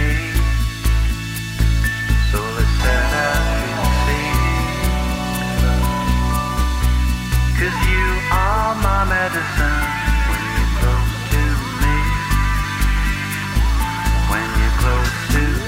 So let's set out and see, 'cause you are my medicine when you're close to me. When you're close to me.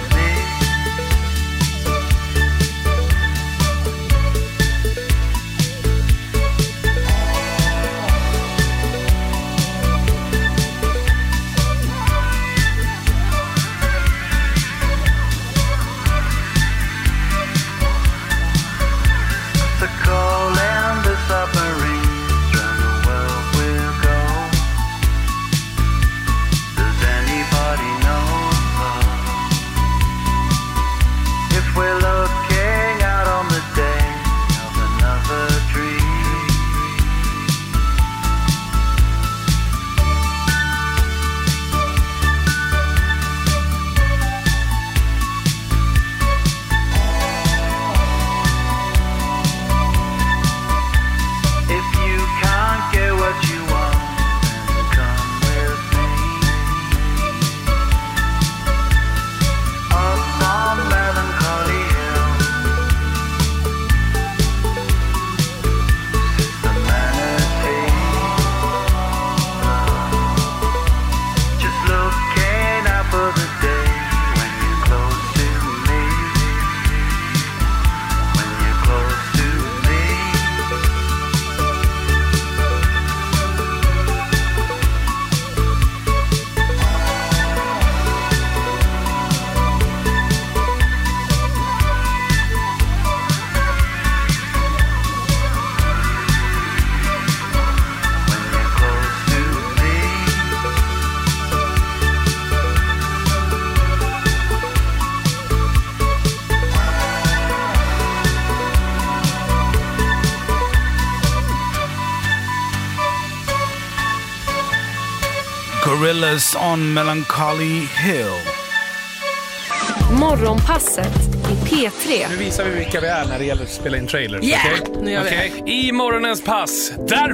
Gorillaz on Melancholy Hill. Morgonpasset i P3. Nu visar vi vilka vi är när det gäller att spela in trailers. Yeah, okay? nu gör vi det. I morgonens pass.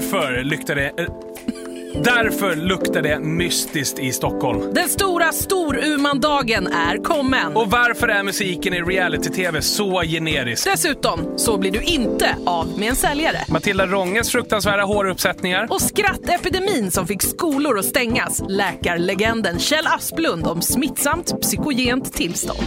Därför luktar det mystiskt i Stockholm. Den stora Storuman-dagen är kommen. Och varför är musiken i reality-tv så generisk? Dessutom så blir du inte av med en säljare. Matilda Ronges fruktansvärda håruppsättningar. Och skrattepidemin som fick skolor att stängas. Läkarlegenden Kjell Asplund om smittsamt psykogent tillstånd.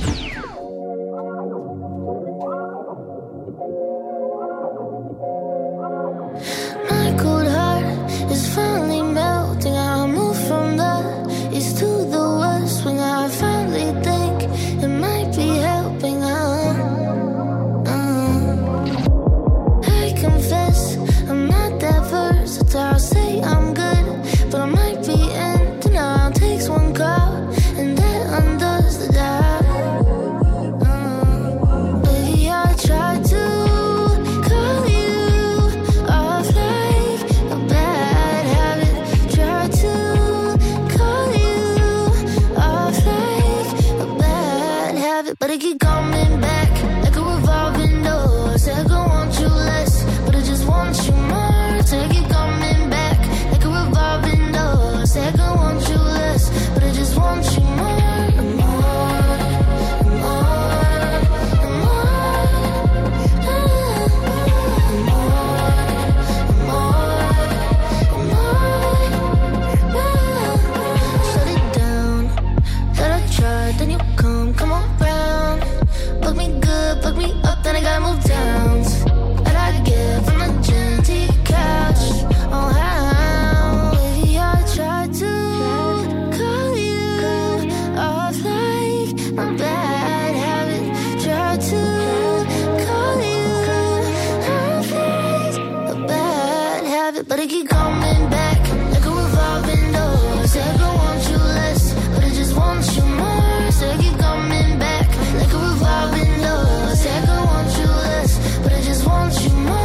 but it keep coming back like a revolving door. Say I don't want you less, but I just want you more. Say I keep coming back like a revolving door. Say I don't want you less, but I just want you more.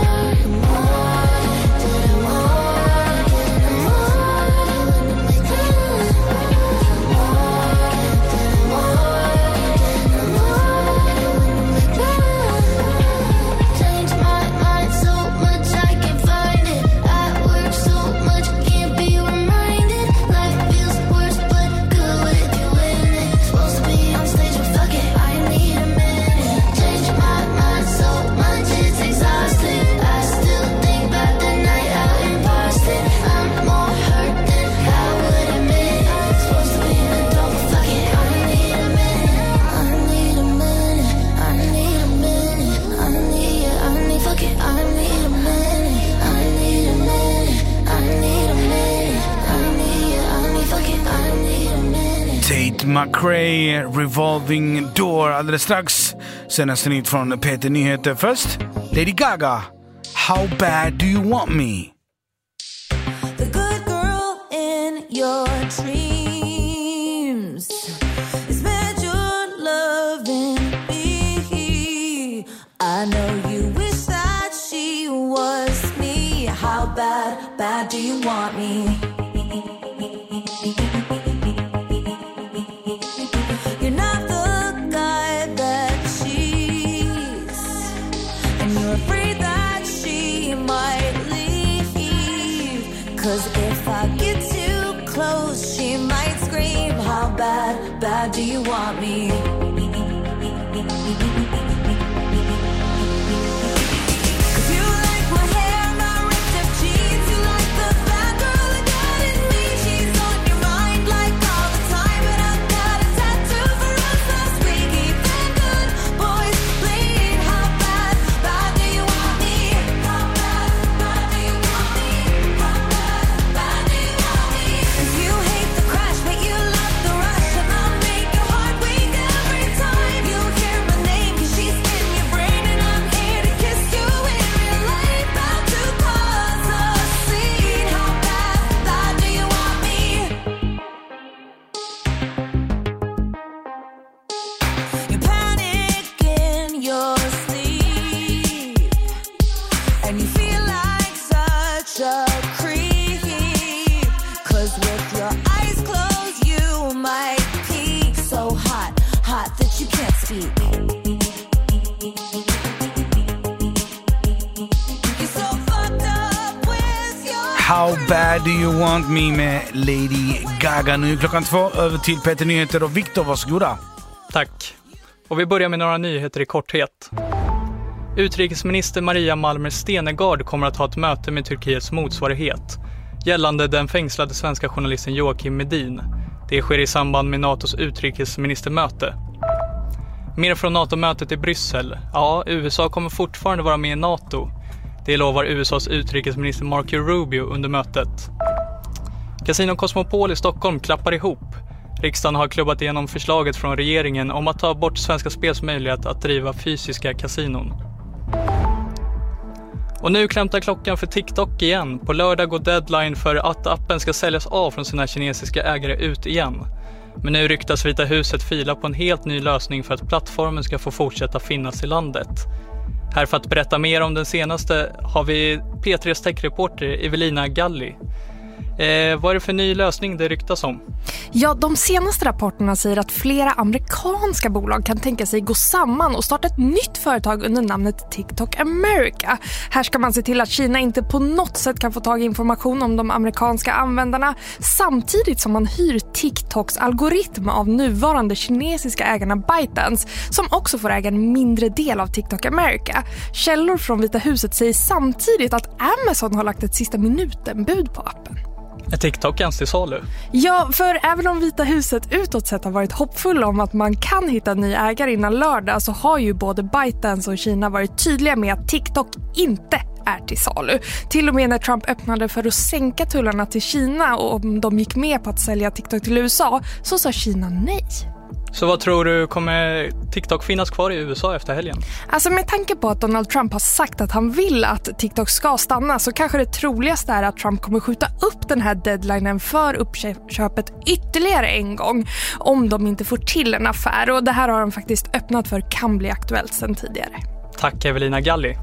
McRae, Revolving Door. Alldeles strax senaste nytt från Peter Nyheter. Först Lady Gaga, How Bad Do You Want Me? The good girl in your dreams is meant your loving me. I know you wish that she was me. How bad do you want me? Cause if I get too close, she might scream. How bad do you want me? Cause you like my hair, my ripped up jeans. You like the bad girl that got in me. She's on your mind like all the time. And I've got a tattoo for us last week. Keep the good boys bleed. How bad do you want me? How bad do you want me? You hate the crash, but you love the rush. And I'll make your heart weak every time you hear my name. Cause she's in your brain and I'm here to kiss you in real life. About to cause a scene. How bad do you want me? You panic in your sleep and you feel like such a creep. Cause with your eyes closed you might peek. So hot that you can't speak. You're so fucked up with your How Bad Do You Want Me med Lady Gaga. Nu är klockan 2 över till Peter Nyheter och Viktor, varsågoda. Tack. Och vi börjar med några nyheter i korthet. Utrikesminister Maria Malmer Stenergard kommer att ha ett möte med Turkiets motsvarighet gällande den fängslade svenska journalisten Joakim Medin. Det sker i samband med NATOs utrikesministermöte. Mer från NATO-mötet i Bryssel. Ja, USA kommer fortfarande vara med i NATO. Det lovar USAs utrikesminister Marco Rubio under mötet. Casino Cosmopol i Stockholm klappar ihop. Riksdagen har klubbat igenom förslaget från regeringen om att ta bort Svenska Spels möjlighet att driva fysiska kasinon. Och nu klämtar klockan för TikTok igen. På lördag går deadline för att appen ska säljas av från sina kinesiska ägare ut igen. Men nu ryktas Vita huset fila på en helt ny lösning för att plattformen ska få fortsätta finnas i landet. Här för att berätta mer om den senaste har vi P3s techreporter Evelina Galli. Vad är det för ny lösning det ryktas om? Ja, de senaste rapporterna säger att flera amerikanska bolag kan tänka sig gå samman och starta ett nytt företag under namnet TikTok America. Här ska man se till att Kina inte på något sätt kan få tag i information om de amerikanska användarna, samtidigt som man hyr TikToks algoritm av nuvarande kinesiska ägarna ByteDance, som också får äga en mindre del av TikTok America. Källor från Vita huset säger samtidigt att Amazon har lagt ett sista minuten-bud på appen. Är TikTok ens till salu? Ja, för även om Vita huset utåt sett har varit hoppfulla om att man kan hitta en ny ägare innan lördag, så har ju både ByteDance och Kina varit tydliga med att TikTok inte är till salu. Till och med när Trump öppnade för att sänka tullarna till Kina och om de gick med på att sälja TikTok till USA, så sa Kina nej. Så vad tror du, kommer TikTok finnas kvar i USA efter helgen? Alltså med tanke på att Donald Trump har sagt att han vill att TikTok ska stanna, så kanske det troligaste är att Trump kommer skjuta upp den här deadlinen för uppköpet ytterligare en gång om de inte får till en affär. Och det här har de faktiskt öppnat för, kan bli aktuellt sedan tidigare. Tack Evelina Galli.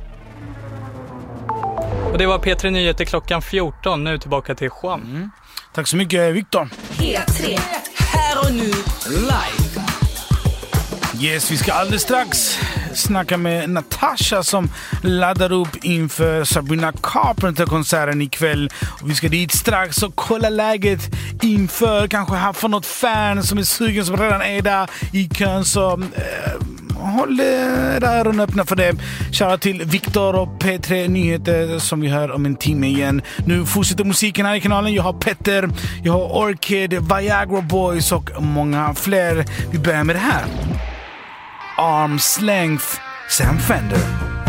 Och det var P3 Nyheter klockan 14. Nu tillbaka till Juan. Tack så mycket, Viktor. P3. Här och nu live. Yes, vi ska alldeles strax snacka med Natasha som laddar upp inför Sabrina Carpenter-konserten ikväll. Och vi ska dit strax och kolla läget inför, kanske haft för något fan som är sugen, som redan är där i kön, så håll öronen öppna för det. Shoutout till Viktor och P3 Nyheter som vi hör om en timme igen. Nu fortsätter musiken här i kanalen. Jag har Petter, jag har Orchid, Viagra Boys och många fler. Vi börjar med det här. Arms Length, Sam Fender.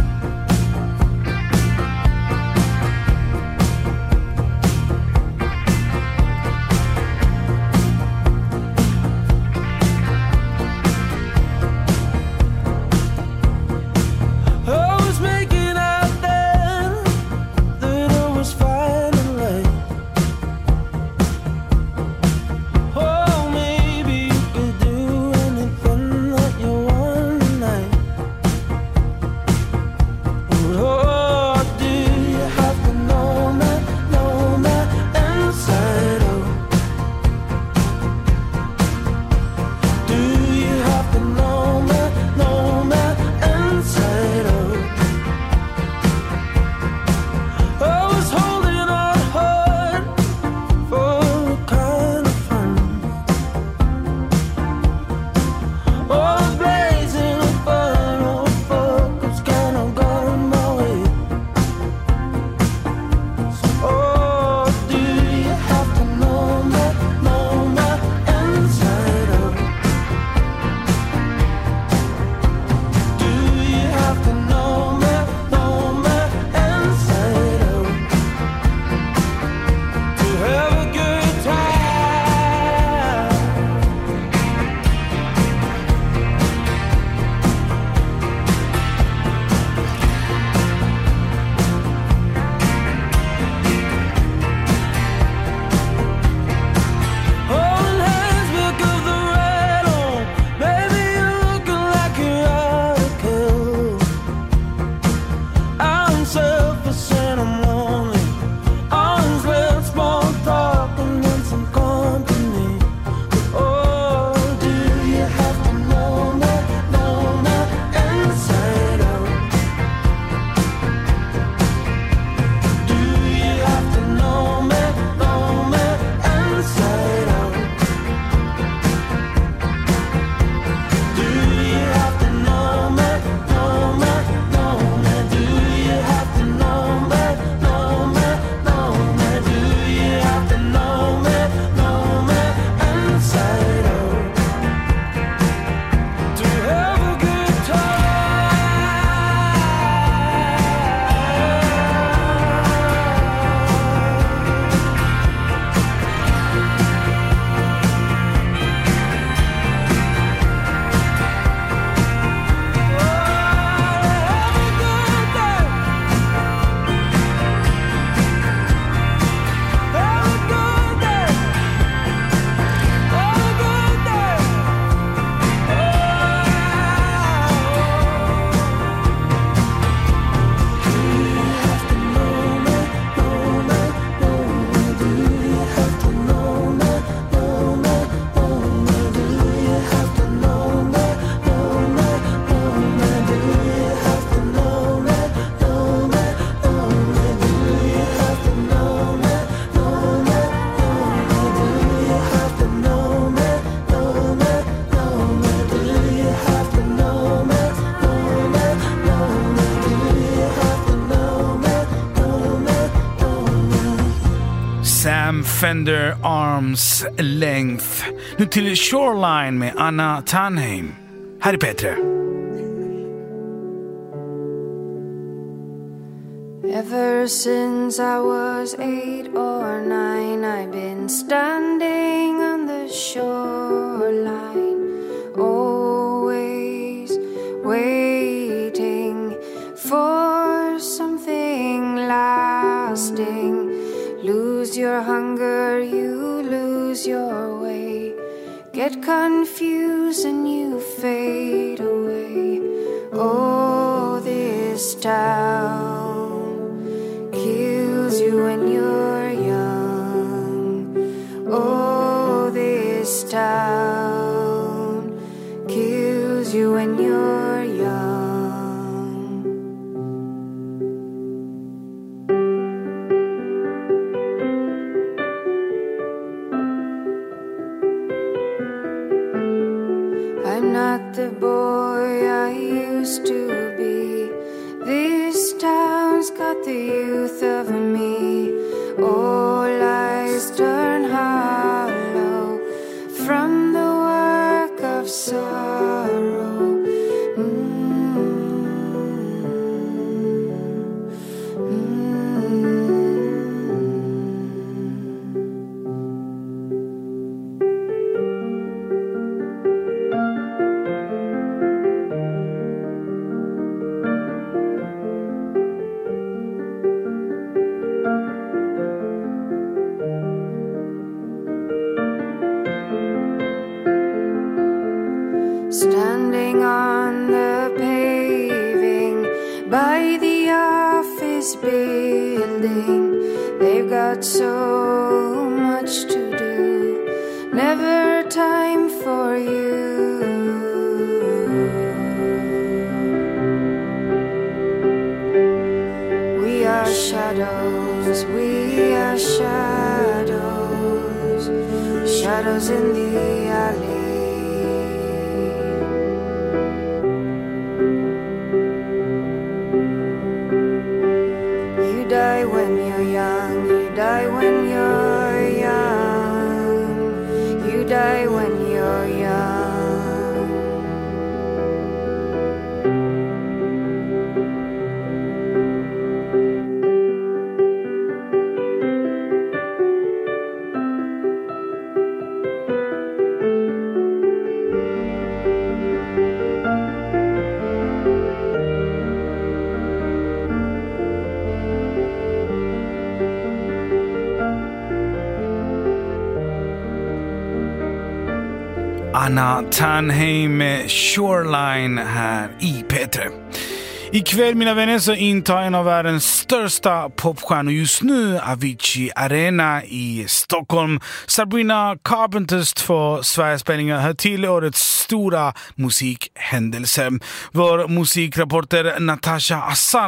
Sam Fender, Arms Length. Nu till Shoreline med Anna Tanheim. Här är Petre. Ever since I was 8 or 9, I've been standing on the shoreline, for something lasting. Lose your hunger, you lose your way. Get confused and you fade away. Oh, this town kills you when you're young. Oh, this town kills you when you're young. I'm not the boy I used to be. This town's got the youth of me. All eyes turn hollow from the work of sorrow. Standing on the paving by the office building, they've got so much to do, never time for you. We are shadows, we are shadows, shadows in the alley. You die when you're young, you die when you're young, you die when you're young. Anna Tannheim med Shoreline här i P3. Ikväll, mina vänner, så intar en av världens största popstjärnor just nu Avicii Arena i Stockholm. Sabrina Carpenters 2 Sverigespelningar hör till årets stora musikhändelse. Vår musikreporter Natasha Assan